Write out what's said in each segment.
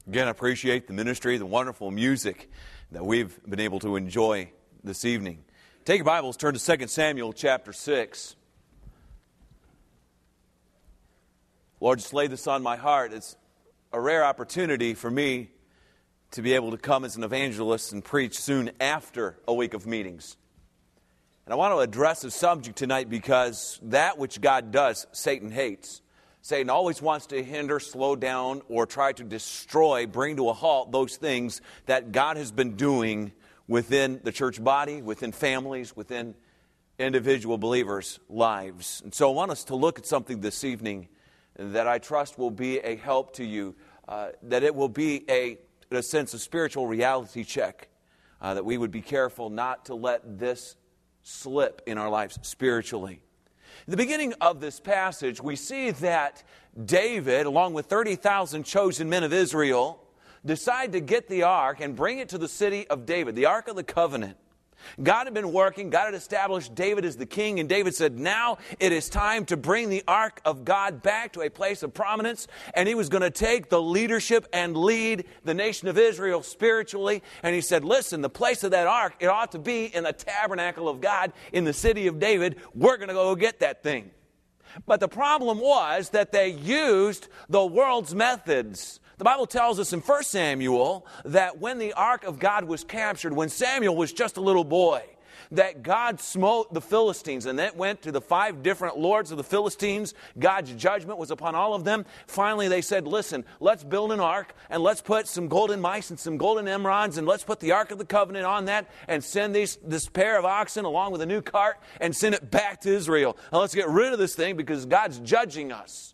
Again, I appreciate the ministry, the wonderful music that we've been able to enjoy this evening. Take your Bibles, turn to 2 Samuel chapter 6. Lord, just lay this on my heart. It's a rare opportunity for me to be able to come as an evangelist and preach soon after a week of meetings. And I want to address a subject tonight because that which God does, Satan hates. Satan always wants to hinder, slow down, or try to destroy, bring to a halt those things that God has been doing within the church body, within families, within individual believers' lives. And so I want us to look at something this evening that I trust will be a help to you, that it will be in a sense, a spiritual reality check, that we would be careful not to let this slip in our lives spiritually. In the beginning of this passage, we see that David, along with 30,000 chosen men of Israel, decide to get the ark and bring it to the city of David, the Ark of the Covenant. God had been working, God had established David as the king, and David said, now it is time to bring the Ark of God back to a place of prominence, and he was going to take the leadership and lead the nation of Israel spiritually, and he said, listen, the place of that Ark, it ought to be in the tabernacle of God in the city of David. We're going to go get that thing. But the problem was that they used the world's methods. The Bible tells us in 1 Samuel that when the ark of God was captured, when Samuel was just a little boy, that God smote the Philistines, and that went to the 5 different lords of the Philistines. God's judgment was upon all of them. Finally, they said, listen, let's build an ark, and let's put some golden mice and some golden emeralds, and let's put the Ark of the Covenant on that, and send this pair of oxen along with a new cart, and send it back to Israel. And let's get rid of this thing because God's judging us.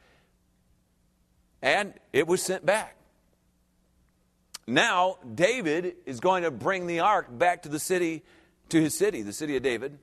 And it was sent back. Now, David is going to bring the ark back to his city, the city of David.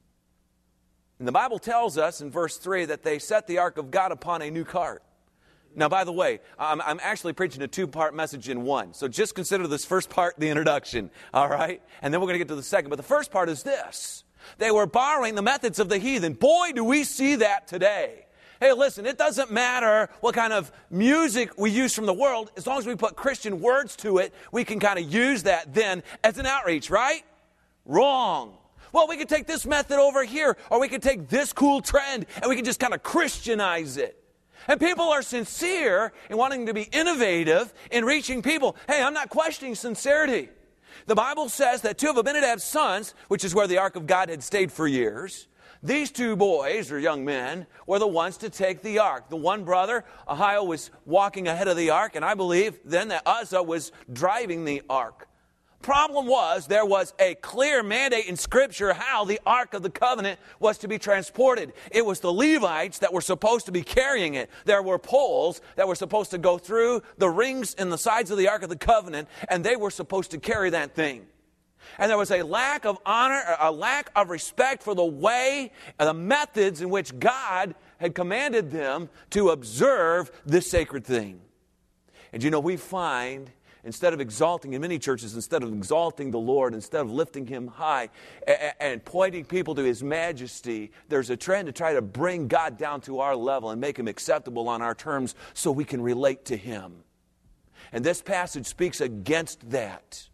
And the Bible tells us in verse 3 that they set the ark of God upon a new cart. Now, by the way, I'm actually preaching a 2-part message in one. So just consider this first part the introduction, all right? And then we're going to get to the second. But the first part is this. They were borrowing the methods of the heathen. Boy, do we see that today. Hey, listen, it doesn't matter what kind of music we use from the world. As long as we put Christian words to it, we can kind of use that then as an outreach, right? Wrong. Well, we could take this method over here, or we could take this cool trend, and we can just kind of Christianize it. And people are sincere in wanting to be innovative in reaching people. Hey, I'm not questioning sincerity. The Bible says that 2 of Abinadab's sons, which is where the Ark of God had stayed for years, these 2 boys, or young men, were the ones to take the ark. The one brother, Ahio, was walking ahead of the ark, and I believe then that Uzzah was driving the ark. Problem was, there was a clear mandate in Scripture how the Ark of the Covenant was to be transported. It was the Levites that were supposed to be carrying it. There were poles that were supposed to go through the rings in the sides of the Ark of the Covenant, and they were supposed to carry that thing. And there was a lack of honor, a lack of respect for the way, the methods in which God had commanded them to observe this sacred thing. And you know, we find, instead of exalting, in many churches, instead of exalting the Lord, instead of lifting Him high and pointing people to His majesty, there's a trend to try to bring God down to our level and make Him acceptable on our terms so we can relate to Him. And this passage speaks against that.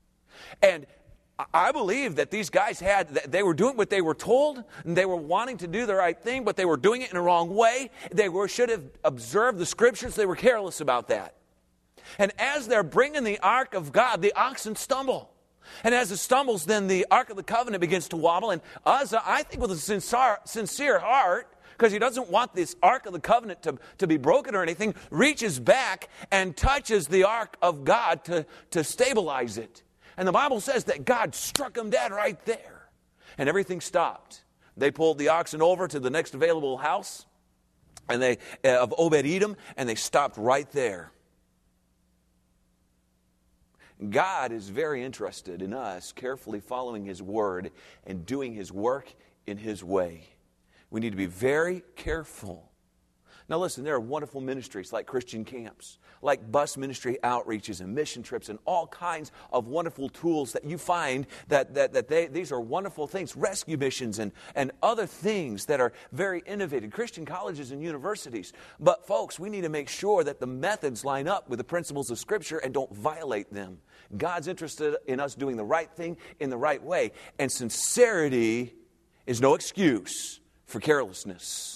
And I believe that these guys they were doing what they were told, and they were wanting to do the right thing, but they were doing it in the wrong way. They should have observed the Scriptures. They were careless about that. And as they're bringing the Ark of God, the oxen stumble. And as it stumbles, then the Ark of the Covenant begins to wobble. And Uzzah, I think with a sincere heart, because he doesn't want this Ark of the Covenant to be broken or anything, reaches back and touches the Ark of God to stabilize it. And the Bible says that God struck him dead right there. And everything stopped. They pulled the oxen over to the next available house and of Obed-Edom, and they stopped right there. God is very interested in us carefully following His word and doing His work in His way. We need to be very careful Now listen, there are wonderful ministries like Christian camps, like bus ministry outreaches and mission trips and all kinds of wonderful tools that you find these are wonderful things, rescue missions and other things that are very innovative, Christian colleges and universities. But folks, we need to make sure that the methods line up with the principles of Scripture and don't violate them. God's interested in us doing the right thing in the right way, and sincerity is no excuse for carelessness.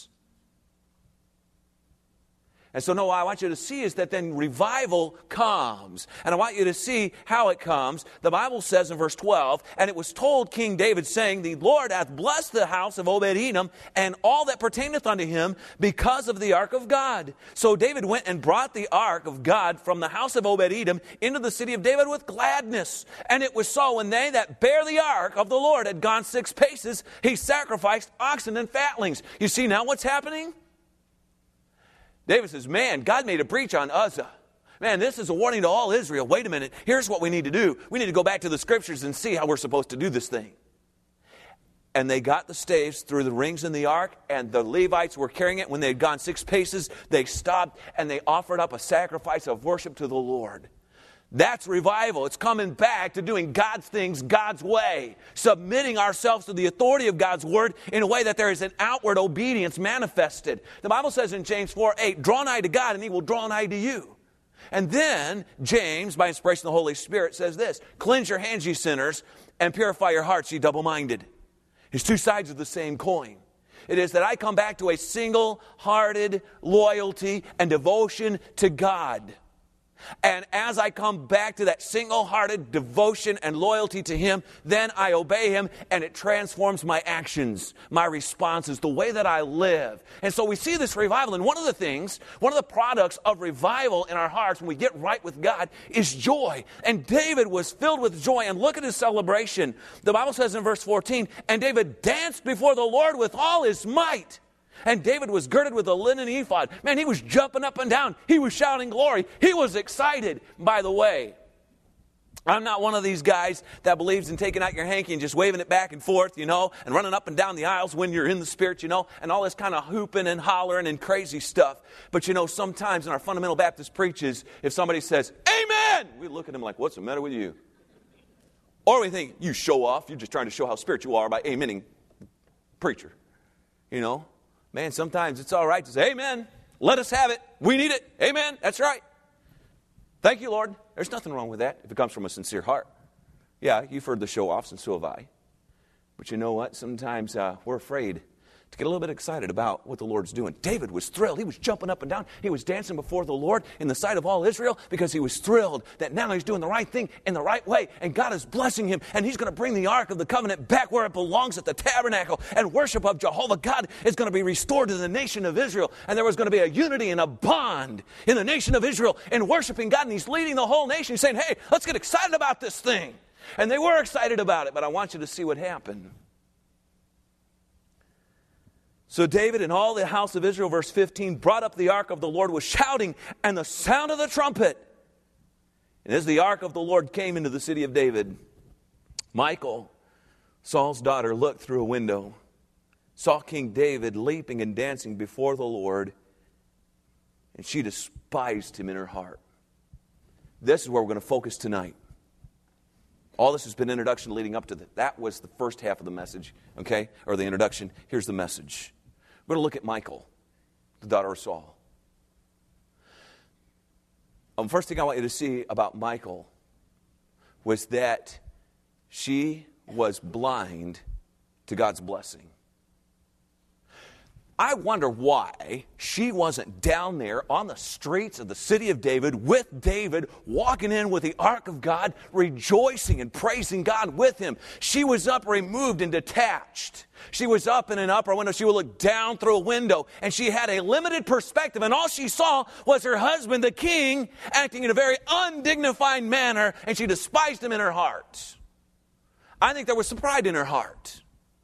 And so, what I want you to see is that then revival comes. And I want you to see how it comes. The Bible says in verse 12, "And it was told King David, saying, The Lord hath blessed the house of Obed-Edom, and all that pertaineth unto him, because of the ark of God. So David went and brought the ark of God from the house of Obed-Edom into the city of David with gladness. And it was so, when they that bear the ark of the Lord had gone 6 paces, he sacrificed oxen and fatlings." You see now what's happening? David says, man, God made a breach on Uzzah. Man, this is a warning to all Israel. Wait a minute. Here's what we need to do. We need to go back to the Scriptures and see how we're supposed to do this thing. And they got the staves through the rings in the ark, and the Levites were carrying it. When they had gone 6 paces, they stopped, and they offered up a sacrifice of worship to the Lord. That's revival. It's coming back to doing God's things God's way, submitting ourselves to the authority of God's word in a way that there is an outward obedience manifested. The Bible says in James 4:8, "Draw nigh to God, and he will draw nigh to you." And then James, by inspiration of the Holy Spirit, says this, "Cleanse your hands, ye sinners, and purify your hearts, ye double-minded." It's 2 sides of the same coin. It is that I come back to a single-hearted loyalty and devotion to God. And as I come back to that single-hearted devotion and loyalty to Him, then I obey Him, and it transforms my actions, my responses, the way that I live. And so we see this revival, and one of the products of revival in our hearts when we get right with God is joy. And David was filled with joy, and look at his celebration. The Bible says in verse 14, "And David danced before the Lord with all his might. And David was girded with a linen ephod." Man, he was jumping up and down. He was shouting glory. He was excited. By the way, I'm not one of these guys that believes in taking out your hanky and just waving it back and forth, and running up and down the aisles when you're in the Spirit, and all this kind of hooping and hollering and crazy stuff. But, sometimes in our fundamental Baptist preaches, if somebody says, "Amen," we look at them like, "What's the matter with you?" Or we think, "You show off. You're just trying to show how spiritual you are by amening preacher." Man, sometimes it's all right to say, "Amen, let us have it. We need it. Amen, that's right. Thank you, Lord." There's nothing wrong with that if it comes from a sincere heart. Yeah, you've heard the show-offs, and so have I. But you know what? Sometimes we're afraid to get a little bit excited about what the Lord's doing. David was thrilled. He was jumping up and down. He was dancing before the Lord in the sight of all Israel because he was thrilled that now he's doing the right thing in the right way, and God is blessing him, and he's going to bring the Ark of the Covenant back where it belongs at the tabernacle, and worship of Jehovah God is going to be restored to the nation of Israel, and there was going to be a unity and a bond in the nation of Israel in worshiping God, and he's leading the whole nation. He's saying, "Hey, let's get excited about this thing." And they were excited about it, but I want you to see what happened. So David and all the house of Israel, verse 15, brought up the ark of the Lord with shouting and the sound of the trumpet. And as the ark of the Lord came into the city of David, Michal, Saul's daughter, looked through a window, saw King David leaping and dancing before the Lord, and she despised him in her heart. This is where we're going to focus tonight. All this has been introduction leading up to that. That was the first half of the message, okay, or the introduction. Here's the message. We're going to look at Michal, the daughter of Saul. First thing I want you to see about Michal was that she was blind to God's blessing. I wonder why she wasn't down there on the streets of the city of David with David, walking in with the ark of God, rejoicing and praising God with him. She was up, removed, and detached. She was up in an upper window. She would look down through a window, and she had a limited perspective, and all she saw was her husband, the king, acting in a very undignified manner, and she despised him in her heart. I think there was some pride in her heart.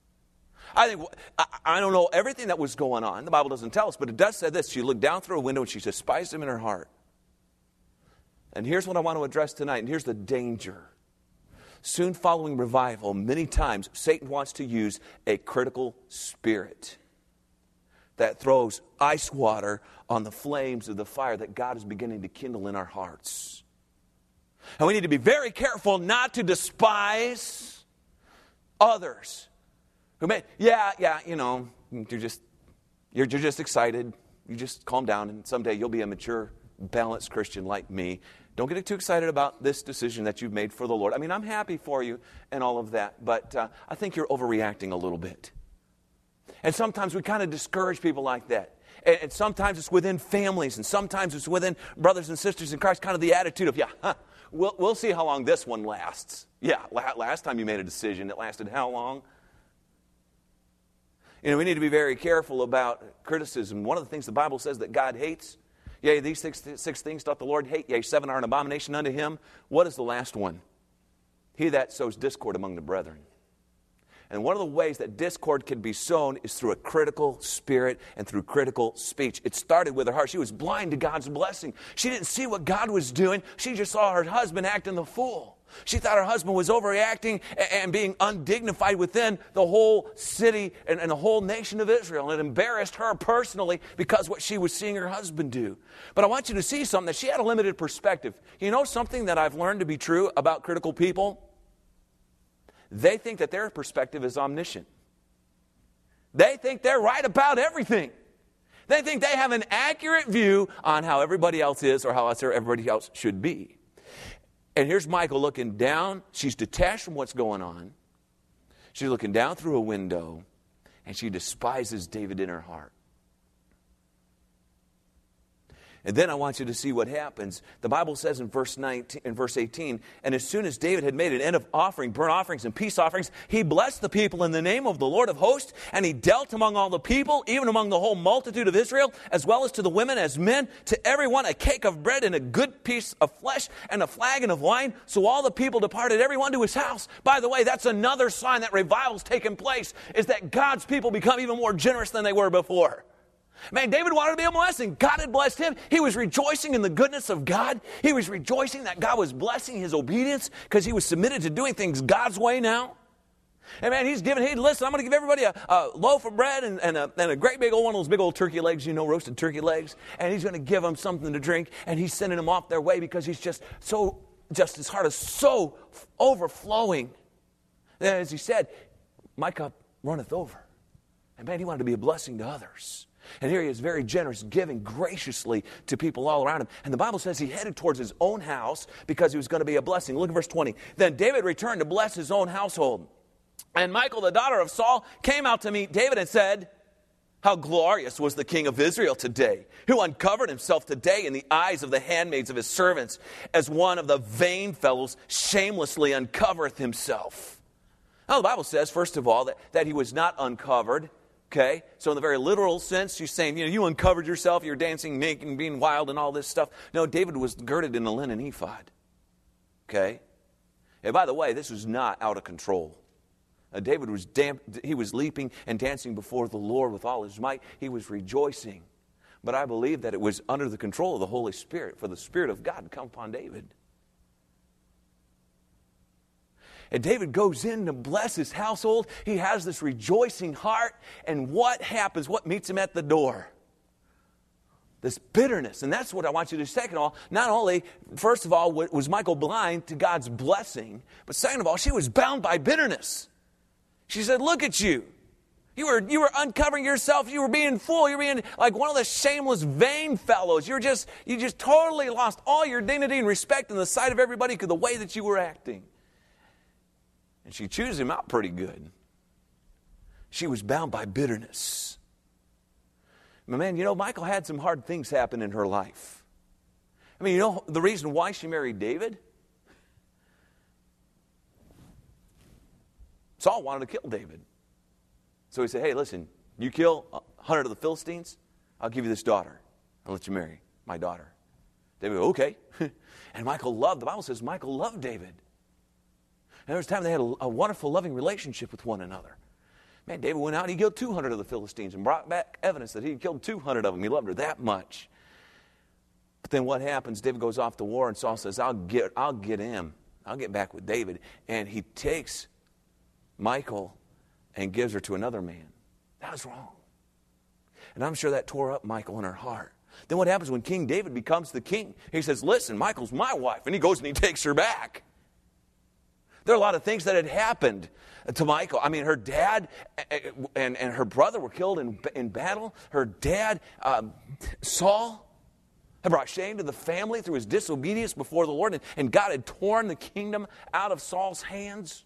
I don't know everything that was going on. The Bible doesn't tell us, but it does say this. She looked down through a window and she despised him in her heart. And here's what I want to address tonight, and here's the danger. Soon following revival, many times Satan wants to use a critical spirit that throws ice water on the flames of the fire that God is beginning to kindle in our hearts. And we need to be very careful not to despise others who may, you're just excited. You just calm down, and someday you'll be a mature, balanced Christian like me. Don't get too excited about this decision that you've made for the Lord. I mean, I'm happy for you and all of that, but I think you're overreacting a little bit. And sometimes we kind of discourage people like that. And sometimes it's within families, and sometimes it's within brothers and sisters in Christ, kind of the attitude of, we'll see how long this one lasts. Yeah, last time you made a decision, it lasted how long? We need to be very careful about criticism. One of the things the Bible says that God hates, yea, these six things doth the Lord hate, yea, 7 are an abomination unto him. What is the last one? He that sows discord among the brethren. And one of the ways that discord can be sown is through a critical spirit and through critical speech. It started with her heart. She was blind to God's blessing. She didn't see what God was doing. She just saw her husband acting the fool. She thought her husband was overreacting and being undignified within the whole city and the whole nation of Israel. And it embarrassed her personally because what she was seeing her husband do. But I want you to see something, that she had a limited perspective. You know something that I've learned to be true about critical people? They think that their perspective is omniscient. They think they're right about everything. They think they have an accurate view on how everybody else is or how everybody else should be. And here's Michal looking down. She's detached from what's going on. She's looking down through a window, and she despises David in her heart. And then I want you to see what happens. The Bible says in verse 18, and as soon as David had made an end of offering burnt offerings and peace offerings, he blessed the people in the name of the Lord of hosts, and he dealt among all the people, even among the whole multitude of Israel, as well as to the women as men, to every one a cake of bread and a good piece of flesh and a flagon of wine. So all the people departed, every one to his house. By the way, that's another sign that revival's taken place, is that God's people become even more generous than they were before. Man, David wanted to be a blessing. God had blessed him. He was rejoicing in the goodness of God. He was rejoicing that God was blessing his obedience because he was submitted to doing things God's way now. And man, listen, I'm going to give everybody a loaf of bread and a great big old one of those big old turkey legs, roasted turkey legs. And he's going to give them something to drink. And he's sending them off their way because he's just his heart is so overflowing. As he said, my cup runneth over. And man, he wanted to be a blessing to others. And here he is, very generous, giving graciously to people all around him. And the Bible says he headed towards his own house because he was going to be a blessing. Look at verse 20. Then David returned to bless his own household. And Michal, the daughter of Saul, came out to meet David and said, how glorious was the king of Israel today, who uncovered himself today in the eyes of the handmaids of his servants, as one of the vain fellows shamelessly uncovereth himself. Now the Bible says, first of all, that he was not uncovered. Okay, so in the very literal sense, she's saying, you uncovered yourself, you're dancing naked and being wild and all this stuff. No, David was girded in a linen ephod. Okay? And by the way, this was not out of control. David he was leaping and dancing before the Lord with all his might. He was rejoicing. But I believe that it was under the control of the Holy Spirit, for the Spirit of God to come upon David. And David goes in to bless his household. He has this rejoicing heart. And what happens? What meets him at the door? This bitterness. And that's what I want you to second of all. Not only, first of all, was Michal blind to God's blessing, but second of all, she was bound by bitterness. She said, look at you. You were uncovering yourself. You were being full. You were being like one of the shameless, vain fellows. You just totally lost all your dignity and respect in the sight of everybody because of the way that you were acting. And she chews him out pretty good. She was bound by bitterness. But man, Michal had some hard things happen in her life. I mean, the reason why she married David? Saul wanted to kill David. So he said, hey, listen, you kill 100 of the Philistines, I'll give you this daughter. I'll let you marry my daughter. David, okay. And the Bible says Michal loved David. And there was a time they had a wonderful, loving relationship with one another. Man, David went out and he killed 200 of the Philistines and brought back evidence that he had killed 200 of them. He loved her that much. But then what happens? David goes off to war and Saul says, I'll get him. I'll get back with David. And he takes Michal and gives her to another man. That was wrong. And I'm sure that tore up Michal in her heart. Then what happens when King David becomes the king? He says, listen, Michal's my wife. And he goes and he takes her back. There are a lot of things that had happened to Michal. I mean, her dad and her brother were killed in battle. Her dad, Saul, had brought shame to the family through his disobedience before the Lord. And God had torn the kingdom out of Saul's hands.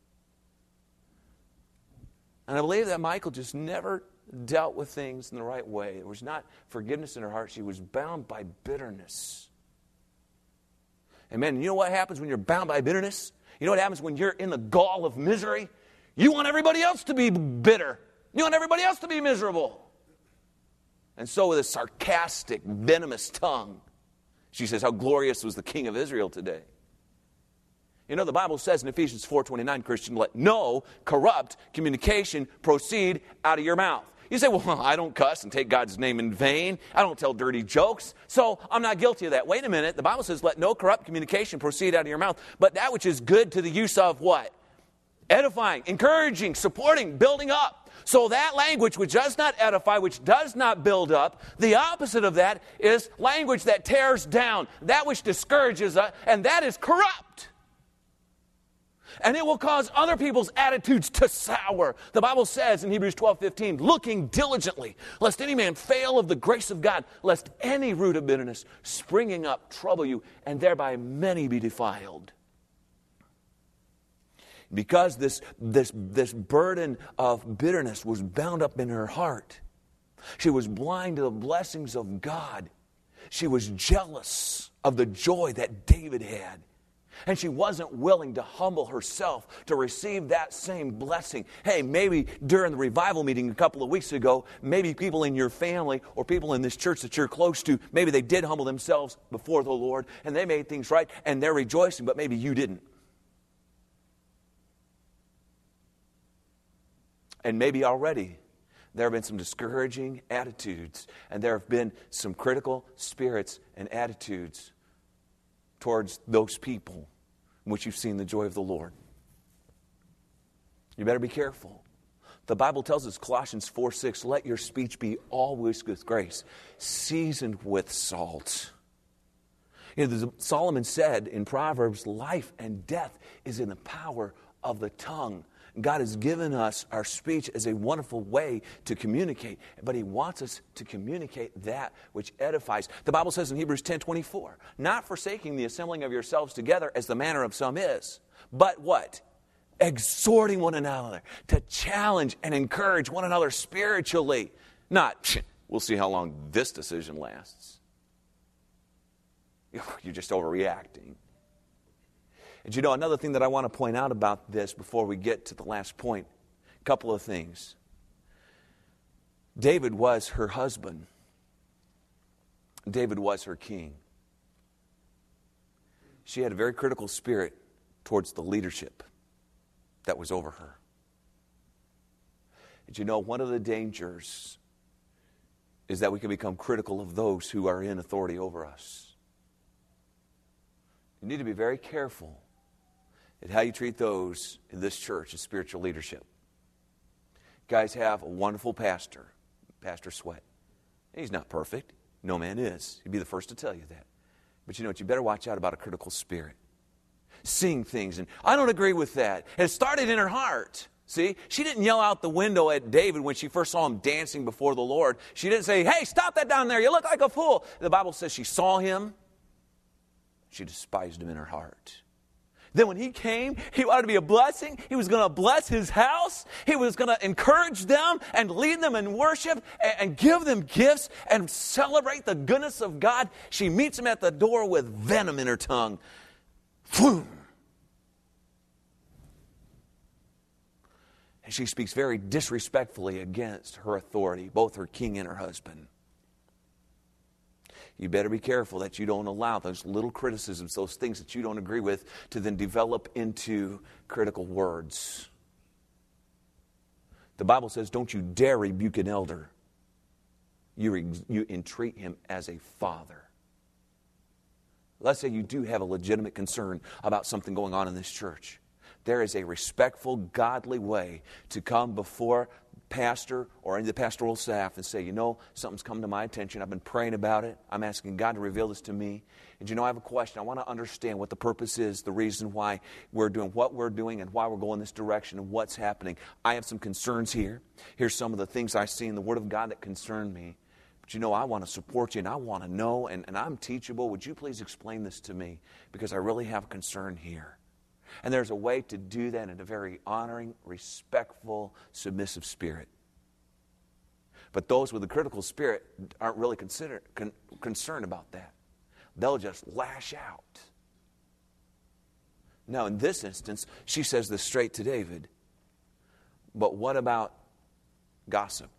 And I believe that Michal just never dealt with things in the right way. There was not forgiveness in her heart. She was bound by bitterness. And man, you know what happens when you're bound by bitterness? You know what happens when you're in the gall of misery? You want everybody else to be bitter. You want everybody else to be miserable. And so with a sarcastic, venomous tongue, she says, how glorious was the King of Israel today. You know, the Bible says in Ephesians 4:29, Christian, let no corrupt communication proceed out of your mouth. You say, well, I don't cuss and take God's name in vain. I don't tell dirty jokes, so I'm not guilty of that. Wait a minute. The Bible says, let no corrupt communication proceed out of your mouth, but that which is good to the use of what? Edifying, encouraging, supporting, building up. So that language which does not edify, which does not build up, the opposite of that is language that tears down, that which discourages us, and that is corrupt. And it will cause other people's attitudes to sour. The Bible says in Hebrews 12:15, looking diligently, lest any man fail of the grace of God, lest any root of bitterness springing up trouble you, and thereby many be defiled. Because this burden of bitterness was bound up in her heart, she was blind to the blessings of God. She was jealous of the joy that David had. And she wasn't willing to humble herself to receive that same blessing. Hey, maybe during the revival meeting a couple of weeks ago, maybe people in your family or people in this church that you're close to, maybe they did humble themselves before the Lord and they made things right and they're rejoicing, but maybe you didn't. And maybe already there have been some discouraging attitudes and there have been some critical spirits and attitudes towards those people in which you've seen the joy of the Lord. You better be careful. The Bible tells us, Colossians 4:6, let your speech be always with grace, seasoned with salt. You know, Solomon said in Proverbs, life and death is in the power of the tongue. God has given us our speech as a wonderful way to communicate, but He wants us to communicate that which edifies. The Bible says in Hebrews 10:24, not forsaking the assembling of yourselves together as the manner of some is, but what? Exhorting one another to challenge and encourage one another spiritually. Not, we'll see how long this decision lasts. You're just overreacting. And you know, another thing that I want to point out about this before we get to the last point, a couple of things. David was her husband. David was her king. She had a very critical spirit towards the leadership that was over her. And you know, one of the dangers is that we can become critical of those who are in authority over us. You need to be very careful at how you treat those in this church as spiritual leadership. You guys have a wonderful pastor, Pastor Sweat. He's not perfect. No man is. He'd be the first to tell you that. But you know what? You better watch out about a critical spirit. Seeing things, and I don't agree with that. And it started in her heart. See, she didn't yell out the window at David when she first saw him dancing before the Lord. She didn't say, hey, stop that down there. You look like a fool. The Bible says she saw him. She despised him in her heart. Then when he came, he wanted to be a blessing. He was going to bless his house. He was going to encourage them and lead them in worship and give them gifts and celebrate the goodness of God. She meets him at the door with venom in her tongue. Boom. And she speaks very disrespectfully against her authority, both her king and her husband. You better be careful that you don't allow those little criticisms, those things that you don't agree with, to then develop into critical words. The Bible says, don't you dare rebuke an elder. You entreat him as a father. Let's say you do have a legitimate concern about something going on in this church. There is a respectful, godly way to come before pastor or any of the pastoral staff and say, something's come to my attention. I've been praying about it. I'm asking God to reveal this to me. And I have a question. I want to understand what the purpose is, the reason why we're doing what we're doing and why we're going this direction and what's happening. I have some concerns here. Here's some of the things I see in the Word of God that concern me. But I want to support you and I want to know and I'm teachable. Would you please explain this to me? Because I really have a concern here. And there's a way to do that in a very honoring, respectful, submissive spirit. But those with a critical spirit aren't really concerned about that. They'll just lash out. Now, in this instance, she says this straight to David. But what about gossip?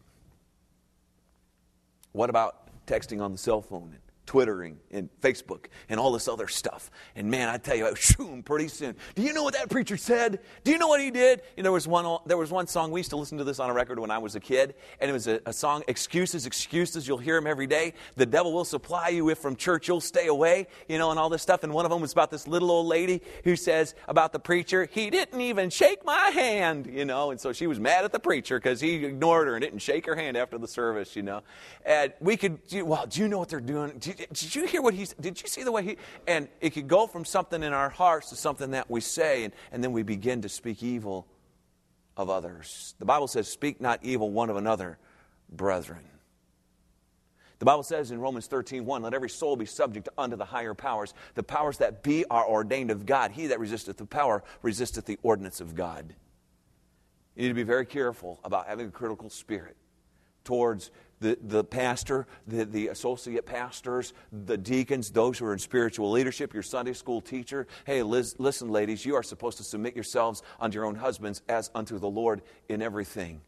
What about texting on the cell phone and Twittering and Facebook and all this other stuff? And man, I tell you, pretty soon. Do you know what that preacher said? Do you know what he did? There was one song, we used to listen to this on a record when I was a kid, and it was a song, Excuses, Excuses. You'll hear them every day. The devil will supply you if from church you'll stay away, and all this stuff. And one of them was about this little old lady who says about the preacher, he didn't even shake my hand, and so she was mad at the preacher because he ignored her and didn't shake her hand after the service, And we could, do you know what they're doing? Did you hear what did you see the way and it could go from something in our hearts to something that we say, and then we begin to speak evil of others. The Bible says, speak not evil one of another, brethren. The Bible says in Romans 13:1, let every soul be subject unto the higher powers. The powers that be are ordained of God. He that resisteth the power resisteth the ordinance of God. You need to be very careful about having a critical spirit towards the pastor, the associate pastors, the deacons, those who are in spiritual leadership, your Sunday school teacher. Hey, listen, ladies, you are supposed to submit yourselves unto your own husbands as unto the Lord in everything.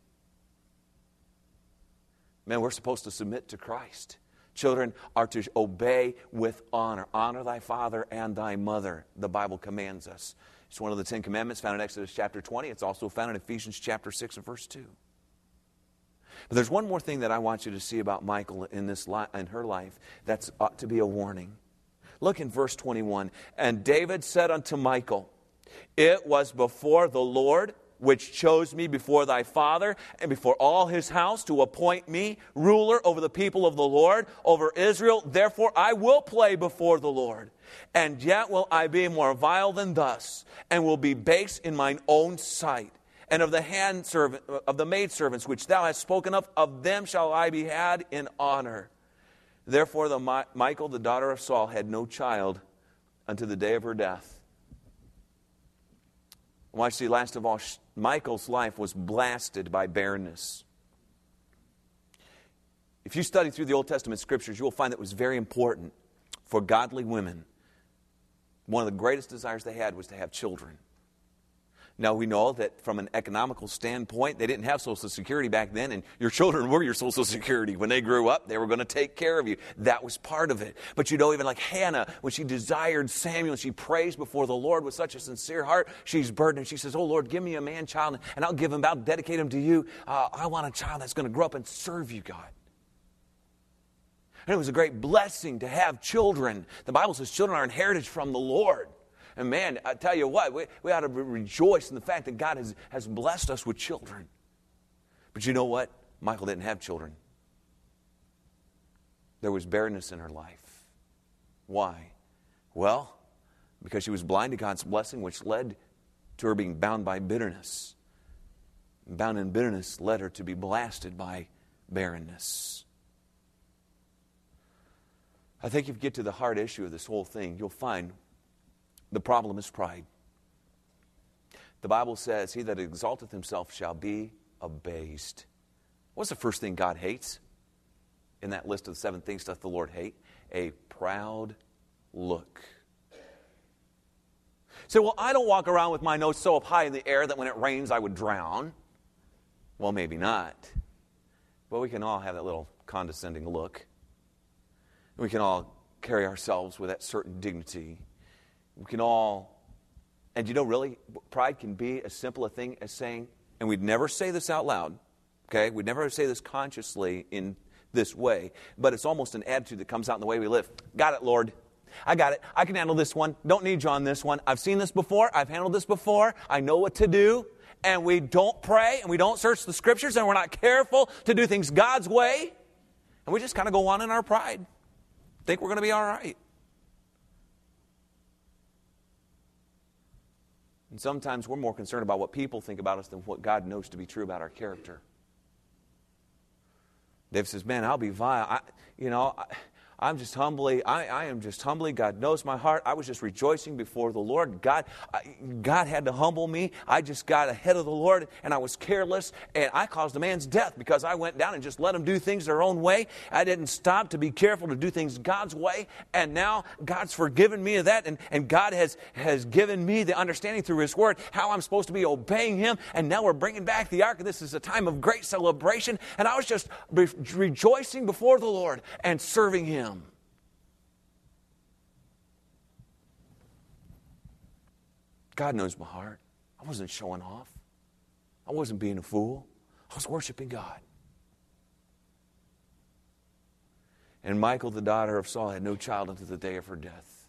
Man, we're supposed to submit to Christ. Children are to obey with honor. Honor thy father and thy mother, the Bible commands us. It's one of the 10 Commandments found in Exodus chapter 20. It's also found in Ephesians chapter 6 and verse 2. But there's one more thing that I want you to see about Michal in her life that's ought to be a warning. Look in verse 21. And David said unto Michal, it was before the Lord which chose me before thy father and before all his house to appoint me ruler over the people of the Lord, over Israel. Therefore I will play before the Lord. And yet will I be more vile than thus, and will be base in mine own sight. And of the maidservants which thou hast spoken of them shall I be had in honor. Therefore Michal, the daughter of Saul, had no child unto the day of her death. Well, see, last of all, Michal's life was blasted by barrenness. If you study through the Old Testament scriptures, you will find that it was very important for godly women. One of the greatest desires they had was to have children. Now, we know that from an economical standpoint, they didn't have Social Security back then, and your children were your Social Security. When they grew up, they were going to take care of you. That was part of it. But even like Hannah, when she desired Samuel, she prays before the Lord with such a sincere heart. She's burdened, and she says, oh, Lord, give me a man child, and I'll give him, I'll dedicate him to you. I want a child that's going to grow up and serve you, God. And it was a great blessing to have children. The Bible says children are inherited from the Lord. And man, I tell you what, we ought to rejoice in the fact that God has blessed us with children. But you know what? Michal didn't have children. There was barrenness in her life. Why? Well, because she was blind to God's blessing, which led to her being bound by bitterness. Bound in bitterness led her to be blasted by barrenness. I think if you get to the heart issue of this whole thing, you'll find the problem is pride. The Bible says, he that exalteth himself shall be abased. What's the first thing God hates in that list of the 7 things doth the Lord hate? A proud look. Say, well, I don't walk around with my nose so up high in the air that when it rains I would drown. Well, maybe not. But we can all have that little condescending look. We can all carry ourselves with that certain dignity. We can all, and really, pride can be as simple a thing as saying, and we'd never say this out loud, okay? We'd never say this consciously in this way, but it's almost an attitude that comes out in the way we live. Got it, Lord. I got it. I can handle this one. Don't need you on this one. I've seen this before. I've handled this before. I know what to do. and we don't pray and we don't search the Scriptures and we're not careful to do things God's way, and we just kind of go on in our pride, think we're going to be all right. And sometimes we're more concerned about what people think about us than what God knows to be true about our character. David says, man, I'll be vile. I'm just humbly, I am just humbly, God knows my heart. I was just rejoicing before the Lord. God had to humble me. I just got ahead of the Lord, and I was careless, and I caused a man's death because I went down and just let him do things their own way. I didn't stop to be careful to do things God's way, and now God's forgiven me of that, and God has given me the understanding through His Word how I'm supposed to be obeying Him, and now we're bringing back the ark, and this is a time of great celebration, and I was just rejoicing before the Lord and serving Him. God knows my heart. I wasn't showing off. I wasn't being a fool. I was worshiping God. And Michal, the daughter of Saul, had no child until the day of her death.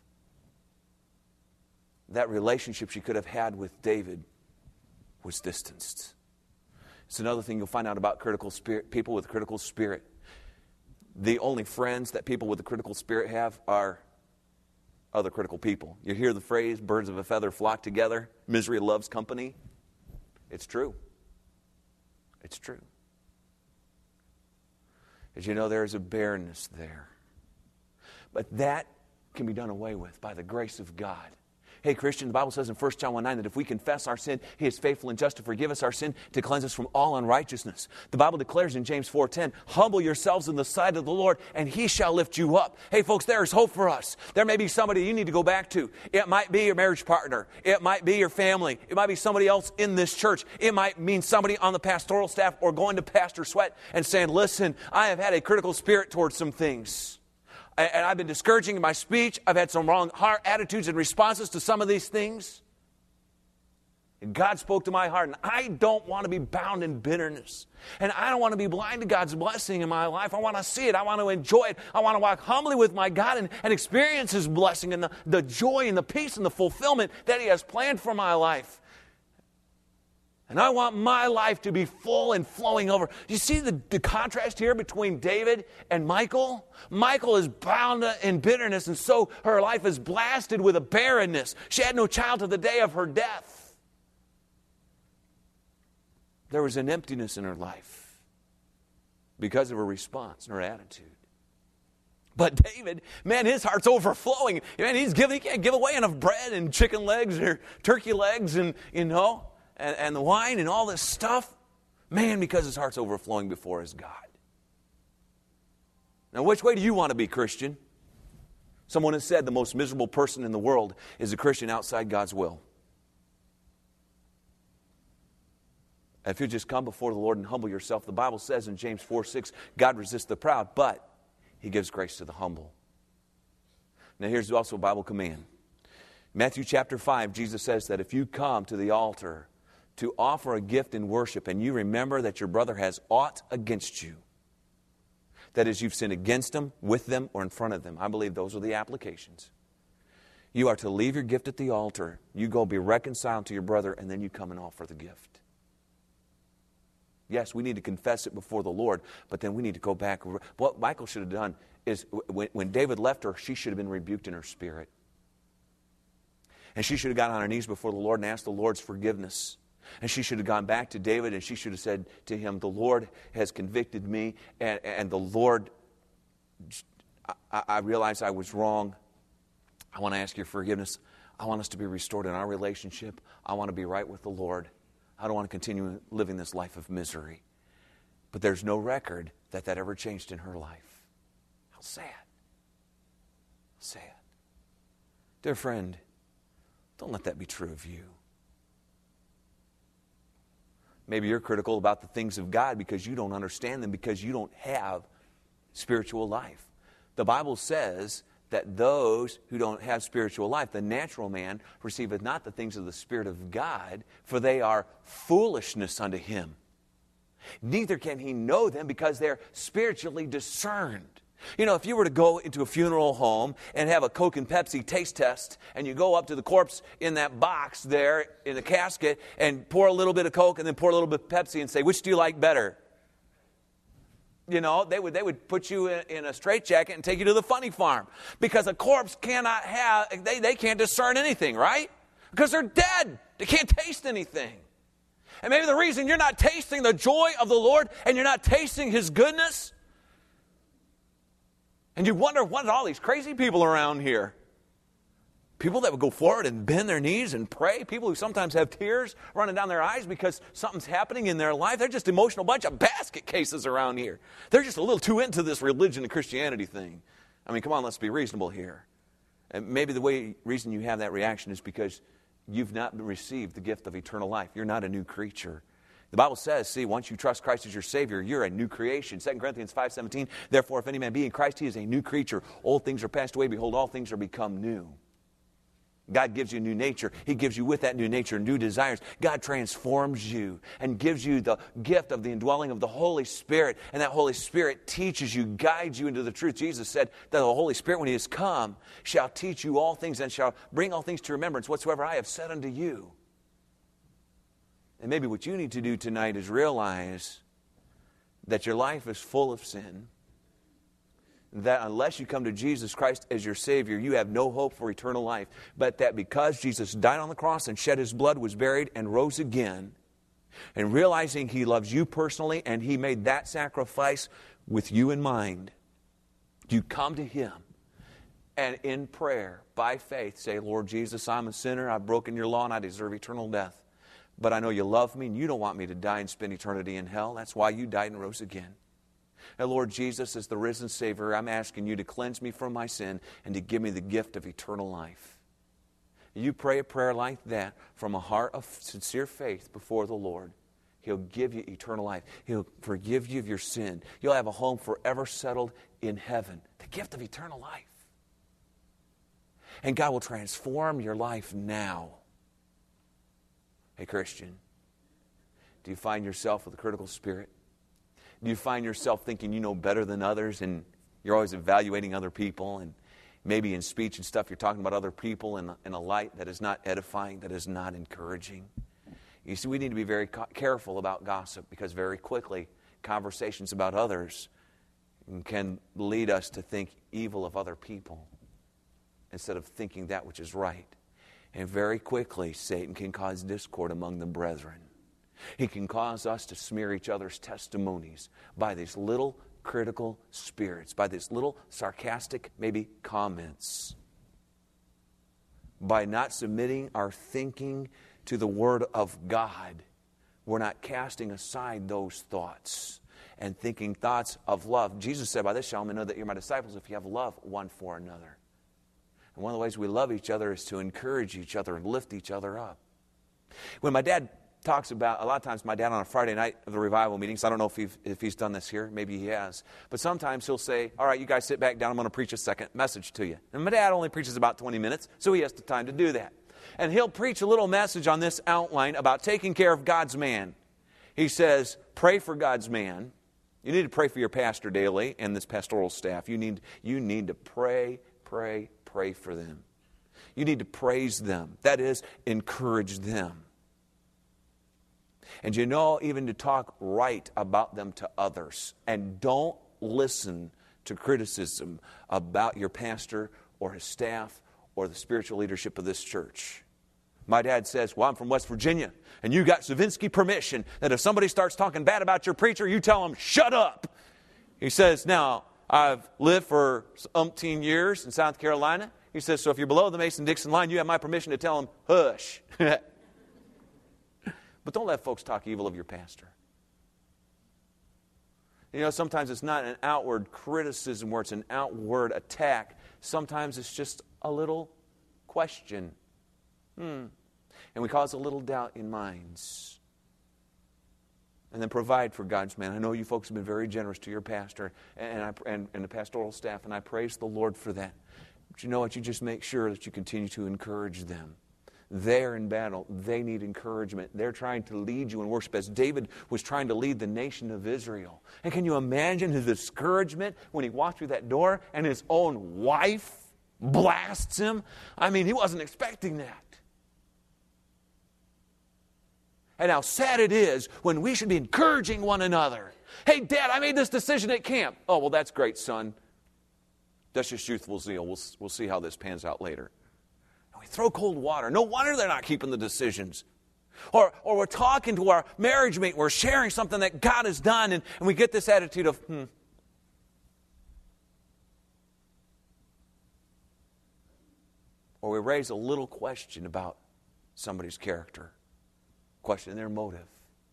That relationship she could have had with David was distanced. It's another thing you'll find out about critical spirit, people with critical spirit. The only friends that people with a critical spirit have are other critical people. You hear the phrase, birds of a feather flock together. Misery loves company. It's true. It's true. As you know, there is a barrenness there. But that can be done away with by the grace of God. Hey, Christian, the Bible says in 1 John 1:9 that if we confess our sin, He is faithful and just to forgive us our sin, to cleanse us from all unrighteousness. The Bible declares in James 4:10, humble yourselves in the sight of the Lord, and He shall lift you up. Hey, folks, there is hope for us. There may be somebody you need to go back to. It might be your marriage partner. It might be your family. It might be somebody else in this church. It might mean somebody on the pastoral staff or going to Pastor Sweat and saying, listen, I have had a critical spirit towards some things. And I've been discouraging in my speech. I've had some wrong heart attitudes and responses to some of these things. And God spoke to my heart, and I don't want to be bound in bitterness. And I don't want to be blind to God's blessing in my life. I want to see it. I want to enjoy it. I want to walk humbly with my God and experience His blessing and the joy and the peace and the fulfillment that He has planned for my life. And I want my life to be full and flowing over. You see the contrast here between David and Michal? Michal is bound in bitterness, and so her life is blasted with a barrenness. She had no child to the day of her death. There was an emptiness in her life because of her response and her attitude. But David, man, his heart's overflowing. Man, he can't give away enough bread and chicken legs or turkey legs and, and the wine and all this stuff. Man, because his heart's overflowing before his God. Now, which way do you want to be, Christian? Someone has said the most miserable person in the world is a Christian outside God's will. If you just come before the Lord and humble yourself, the Bible says in James 4:6, God resists the proud, but He gives grace to the humble. Now, here's also a Bible command. Matthew chapter 5, Jesus says that if you come to the altar to offer a gift in worship and you remember that your brother has aught against you, that is, you've sinned against them, with them, or in front of them. I believe those are the applications. You are to leave your gift at the altar. You go be reconciled to your brother, and then you come and offer the gift. Yes, we need to confess it before the Lord, but then we need to go back. What Michal should have done is when David left her, she should have been rebuked in her spirit. And she should have gotten on her knees before the Lord and asked the Lord's forgiveness. And she should have gone back to David and she should have said to him, the Lord has convicted me, and the Lord, I realize I was wrong. I want to ask your forgiveness. I want us to be restored in our relationship. I want to be right with the Lord. I don't want to continue living this life of misery. But there's no record that ever changed in her life. How sad. Sad. Dear friend, don't let that be true of you. Maybe you're critical about the things of God because you don't understand them, because you don't have spiritual life. The Bible says that those who don't have spiritual life, the natural man, receiveth not the things of the Spirit of God, for they are foolishness unto him. Neither can he know them because they're spiritually discerned. You know, if you were to go into a funeral home and have a Coke and Pepsi taste test, and you go up to the corpse in that box there in the casket and pour a little bit of Coke and then pour a little bit of Pepsi and say, which do you like better? You know, they would put you in a straitjacket and take you to the funny farm. Because a corpse cannot have, they can't discern anything, right? Because they're dead. They can't taste anything. And maybe the reason you're not tasting the joy of the Lord and you're not tasting His goodness, and you wonder, what are all these crazy people around here? People that would go forward and bend their knees and pray. People who sometimes have tears running down their eyes because something's happening in their life. They're just an emotional bunch of basket cases around here. They're just a little too into this religion and Christianity thing. I mean, come on, let's be reasonable here. And maybe the reason you have that reaction is because you've not received the gift of eternal life. You're not a new creature. The Bible says, see, once you trust Christ as your Savior, you're a new creation. 2 Corinthians 5:17, therefore, if any man be in Christ, he is a new creature. Old things are passed away. Behold, all things are become new. God gives you a new nature. He gives you with that new nature new desires. God transforms you and gives you the gift of the indwelling of the Holy Spirit. And that Holy Spirit teaches you, guides you into the truth. Jesus said that the Holy Spirit, when He is come, shall teach you all things and shall bring all things to remembrance whatsoever I have said unto you. And maybe what you need to do tonight is realize that your life is full of sin, that unless you come to Jesus Christ as your Savior, you have no hope for eternal life, but that because Jesus died on the cross and shed His blood, was buried, and rose again, and realizing He loves you personally and He made that sacrifice with you in mind, you come to Him and in prayer, by faith, say, Lord Jesus, I'm a sinner, I've broken your law, and I deserve eternal death. But I know you love me and you don't want me to die and spend eternity in hell. That's why you died and rose again. And Lord Jesus, as the risen Savior, I'm asking you to cleanse me from my sin and to give me the gift of eternal life. You pray a prayer like that from a heart of sincere faith before the Lord. He'll give you eternal life. He'll forgive you of your sin. You'll have a home forever settled in heaven. The gift of eternal life. And God will transform your life now. Hey, Christian, do you find yourself with a critical spirit? Do you find yourself thinking you know better than others and you're always evaluating other people, and maybe in speech and stuff you're talking about other people in a light that is not edifying, that is not encouraging? You see, we need to be very careful about gossip, because very quickly conversations about others can lead us to think evil of other people instead of thinking that which is right. And very quickly, Satan can cause discord among the brethren. He can cause us to smear each other's testimonies by these little critical spirits, by these little sarcastic, maybe, comments. By not submitting our thinking to the Word of God, we're not casting aside those thoughts and thinking thoughts of love. Jesus said, by this shall men know that you're my disciples, if you have love one for another. And one of the ways we love each other is to encourage each other and lift each other up. When my dad talks about, a lot of times my dad on a Friday night of the revival meetings, I don't know if he's done this here, maybe he has, but sometimes he'll say, all right, you guys sit back down, I'm going to preach a second message to you. And my dad only preaches about 20 minutes, so he has the time to do that. And he'll preach a little message on this outline about taking care of God's man. He says, pray for God's man. You need to pray for your pastor daily and this pastoral staff. You need to pray for them. You need to praise them. That is, encourage them. And you know, even to talk right about them to others. And don't listen to criticism about your pastor or his staff or the spiritual leadership of this church. My dad says, well, I'm from West Virginia, and you got Savinsky permission that if somebody starts talking bad about your preacher, you tell them, shut up. He says, now, I've lived for umpteen years in South Carolina. He says, so if you're below the Mason-Dixon line, you have my permission to tell them, hush. But don't let folks talk evil of your pastor. You know, sometimes it's not an outward criticism where it's an outward attack. Sometimes it's just a little question. And we cause a little doubt in minds. And then provide for God's man. I know you folks have been very generous to your pastor and the pastoral staff, and I praise the Lord for that. But you know what? You just make sure that you continue to encourage them. They're in battle. They need encouragement. They're trying to lead you in worship as David was trying to lead the nation of Israel. And can you imagine his discouragement when he walked through that door and his own wife blasts him? I mean, he wasn't expecting that. And how sad it is when we should be encouraging one another. Hey, Dad, I made this decision at camp. Oh, well, that's great, son. That's just youthful zeal. We'll see how this pans out later. And we throw cold water. No wonder they're not keeping the decisions. Or we're talking to our marriage mate. We're sharing something that God has done, and we get this attitude of, Or we raise a little question about somebody's character. Question their motive.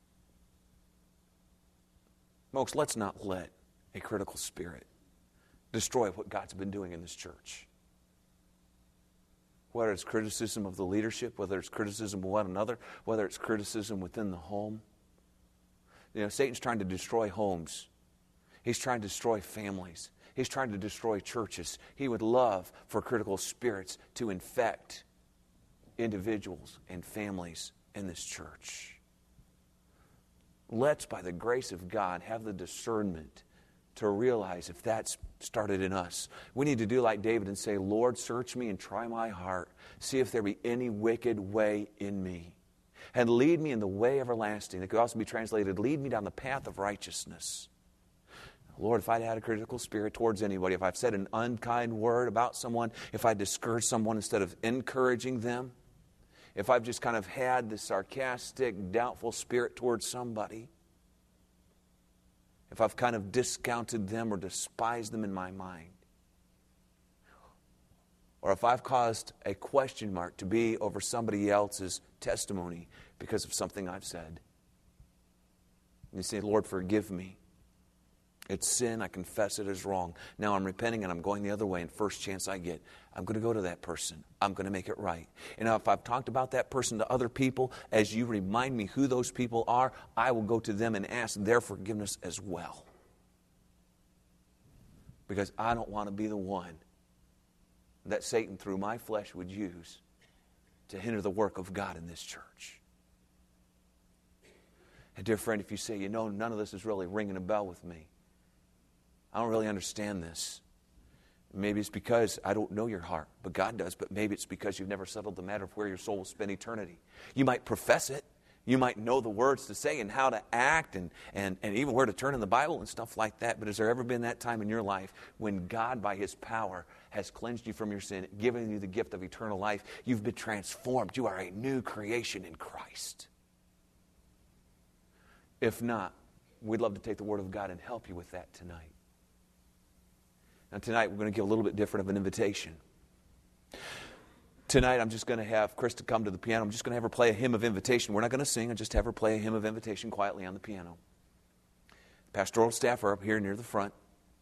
Folks, let's not let a critical spirit destroy what God's been doing in this church. Whether it's criticism of the leadership, whether it's criticism of one another, whether it's criticism within the home. You know, Satan's trying to destroy homes. He's trying to destroy families. He's trying to destroy churches. He would love for critical spirits to infect individuals and families in this church. Let's, by the grace of God, have the discernment to realize if that's started in us. We need to do like David and say, Lord, search me and try my heart. See if there be any wicked way in me. And lead me in the way everlasting. It could also be translated, lead me down the path of righteousness. Lord, if I'd had a critical spirit towards anybody, if I've said an unkind word about someone, if I discouraged someone instead of encouraging them, if I've just kind of had this sarcastic, doubtful spirit towards somebody, if I've kind of discounted them or despised them in my mind, or if I've caused a question mark to be over somebody else's testimony because of something I've said, and you say, Lord, forgive me. It's sin. I confess it as wrong. Now I'm repenting and I'm going the other way. And first chance I get, I'm going to go to that person. I'm going to make it right. And now if I've talked about that person to other people, as you remind me who those people are, I will go to them and ask their forgiveness as well. Because I don't want to be the one that Satan through my flesh would use to hinder the work of God in this church. And dear friend, if you say, none of this is really ringing a bell with me, I don't really understand this. Maybe it's because I don't know your heart, but God does. But maybe it's because you've never settled the matter of where your soul will spend eternity. You might profess it. You might know the words to say and how to act and even where to turn in the Bible and stuff like that. But has there ever been that time in your life when God, by His power, has cleansed you from your sin, given you the gift of eternal life? You've been transformed. You are a new creation in Christ. If not, we'd love to take the Word of God and help you with that tonight. Now tonight we're going to give a little bit different of an invitation. Tonight I'm just going to have Chris to come to the piano. I'm just going to have her play a hymn of invitation. We're not going to sing. I'll just have her play a hymn of invitation quietly on the piano. Pastoral staff are up here near the front.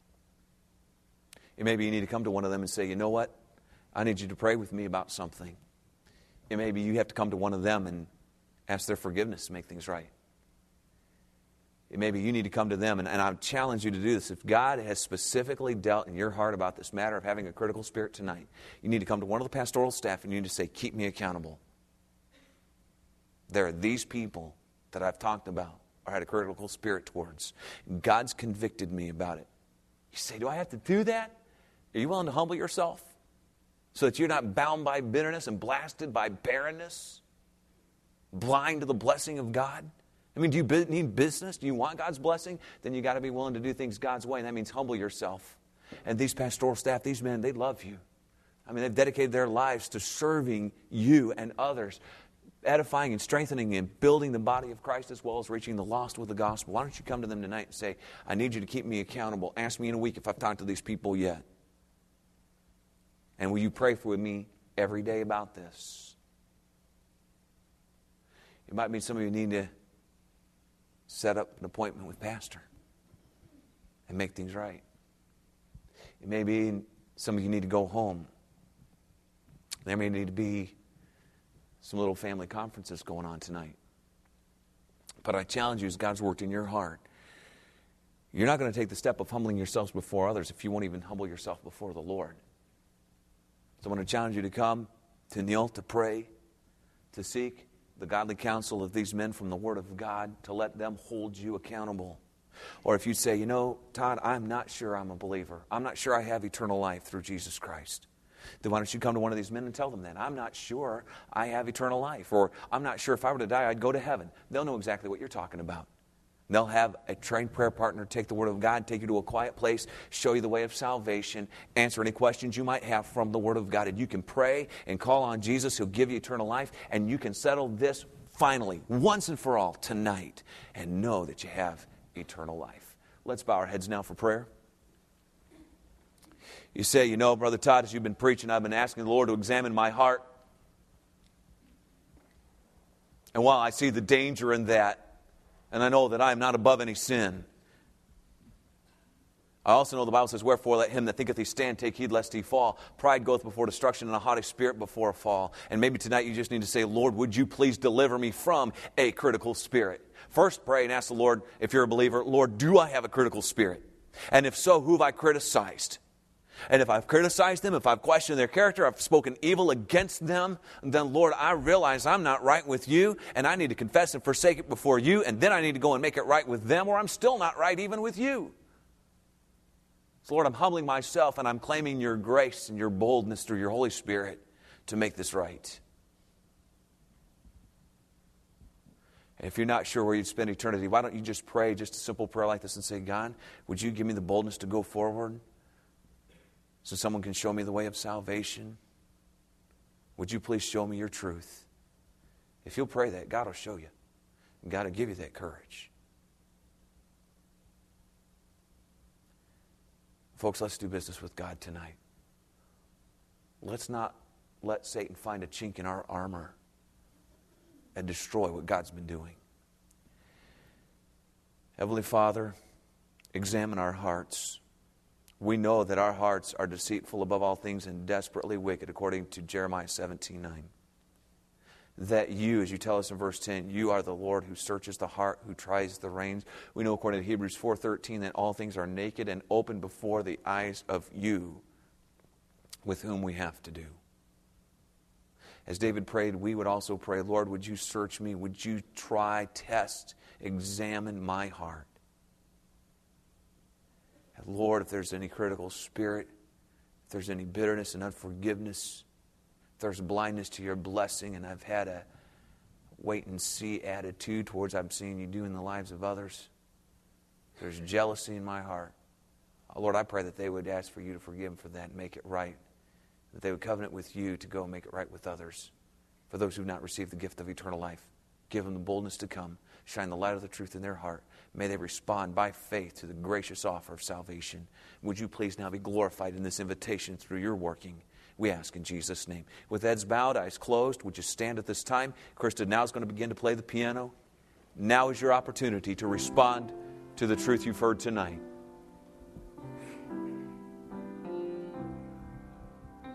And maybe you need to come to one of them and say, you know what? I need you to pray with me about something. And maybe you have to come to one of them and ask their forgiveness to make things right. Maybe you need to come to them, and I challenge you to do this. If God has specifically dealt in your heart about this matter of having a critical spirit tonight, you need to come to one of the pastoral staff and you need to say, keep me accountable. There are these people that I've talked about or had a critical spirit towards. God's convicted me about it. You say, do I have to do that? Are you willing to humble yourself so that you're not bound by bitterness and blasted by barrenness, blind to the blessing of God? I mean, do you need business? Do you want God's blessing? Then you got to be willing to do things God's way, and that means humble yourself. And these pastoral staff, these men, they love you. I mean, they've dedicated their lives to serving you and others, edifying and strengthening and building the body of Christ as well as reaching the lost with the gospel. Why don't you come to them tonight and say, I need you to keep me accountable. Ask me in a week if I've talked to these people yet. And will you pray for me every day about this? It might mean some of you need to set up an appointment with Pastor and make things right. It may be some of you need to go home. There may need to be some little family conferences going on tonight. But I challenge you, as God's worked in your heart, you're not going to take the step of humbling yourselves before others if you won't even humble yourself before the Lord. So I want to challenge you to come, to kneel, to pray, to seek the godly counsel of these men from the Word of God, to let them hold you accountable. Or if you say, you know, Todd, I'm not sure I'm a believer. I'm not sure I have eternal life through Jesus Christ. Then why don't you come to one of these men and tell them that? I'm not sure I have eternal life. Or I'm not sure if I were to die, I'd go to heaven. They'll know exactly what you're talking about. They'll have a trained prayer partner take the Word of God, take you to a quiet place, show you the way of salvation, answer any questions you might have from the Word of God. And you can pray and call on Jesus. He'll give you eternal life. And you can settle this finally, once and for all, tonight, and know that you have eternal life. Let's bow our heads now for prayer. You say, you know, Brother Todd, as you've been preaching, I've been asking the Lord to examine my heart. And while I see the danger in that, and I know that I am not above any sin, I also know the Bible says, wherefore let him that thinketh he stand take heed lest he fall. Pride goeth before destruction, and a haughty spirit before a fall. And maybe tonight you just need to say, Lord, would you please deliver me from a critical spirit? First pray and ask the Lord, if you're a believer, Lord, do I have a critical spirit? And if so, who have I criticized? And if I've criticized them, if I've questioned their character, I've spoken evil against them, then Lord, I realize I'm not right with you, and I need to confess and forsake it before you, and then I need to go and make it right with them, or I'm still not right even with you. So Lord, I'm humbling myself, and I'm claiming your grace and your boldness through your Holy Spirit to make this right. And if you're not sure where you'd spend eternity, why don't you just pray just a simple prayer like this and say, God, would you give me the boldness to go forward so someone can show me the way of salvation? Would you please show me your truth? If you'll pray that, God will show you. And God will give you that courage. Folks, let's do business with God tonight. Let's not let Satan find a chink in our armor and destroy what God's been doing. Heavenly Father, examine our hearts. We know that our hearts are deceitful above all things and desperately wicked, according to Jeremiah 17:9. That you, as you tell us in verse 10, you are the Lord who searches the heart, who tries the reins. We know according to Hebrews 4:13 that all things are naked and open before the eyes of you, with whom we have to do. As David prayed, we would also pray, Lord, would you search me? Would you try, test, examine my heart? And Lord, if there's any critical spirit, if there's any bitterness and unforgiveness, if there's blindness to your blessing, and I've had a wait-and-see attitude towards I'm seeing you do in the lives of others, if there's jealousy in my heart, Lord, I pray that they would ask for you to forgive them for that and make it right, that they would covenant with you to go make it right with others. For those who have not received the gift of eternal life, give them the boldness to come, shine the light of the truth in their heart. May they respond by faith to the gracious offer of salvation. Would you please now be glorified in this invitation through your working? We ask in Jesus' name. With heads bowed, eyes closed, would you stand at this time? Krista now is going to begin to play the piano. Now is your opportunity to respond to the truth you've heard tonight.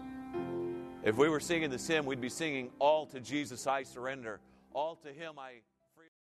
If we were singing this hymn, we'd be singing, all to Jesus I surrender. All to Him I